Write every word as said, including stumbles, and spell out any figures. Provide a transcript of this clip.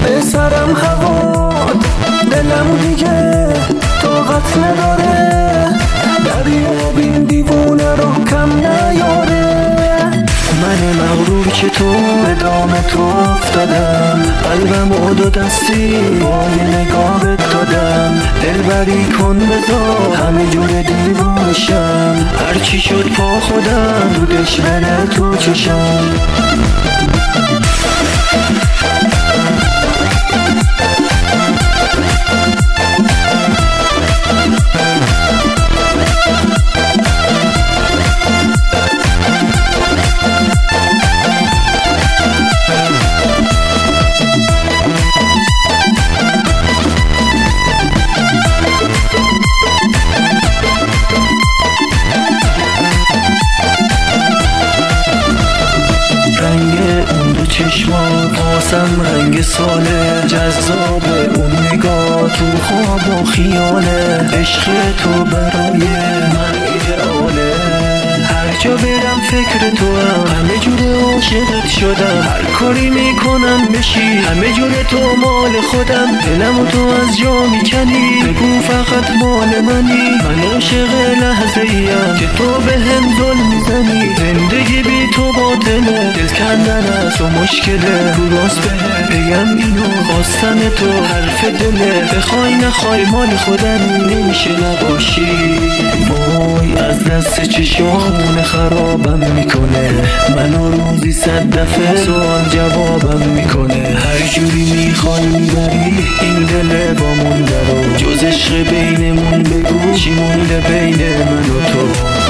به سرم هواد، دلم دیگه طاقت نداره، دریا بین دیوونه رو کم نیاره. من مغرور که تو به دام تو افتادم، قلبم و دو دستی با یه نگاهت دادم. دلبری کن بذار همه جور دیوونشم، هرچی شد پا خودم دودش بره تو چشم. چشمان واسم رنگ ساله، جذاب اون نگاه تو خواب و خیاله. عشق تو برای من ایدئاله، هر جا برم فکر تو هم، همه جور عاشقت شدم. هر کاری میکنم بشی همه جور تو مال خودم. دلم و تو از جا میکنی، بگو فقط مال منی. من عاشق لحظه ایم که تو به هم ظلم میزنی. زندگی بی تو باطله، دل کندن از تو مشکله. رو راست به بگم اینو خواستن تو حرف دله، بخوای نخوای مال خودم نمیشه نباشی. وای از دست چشامون خرابم میکنه، منو روزی صد دفعه سوال جوابم میکنه. هر جوری میخوای میبری این دل با مونده رو، جز عشق بینمون بگو چی مونده بین من و تو.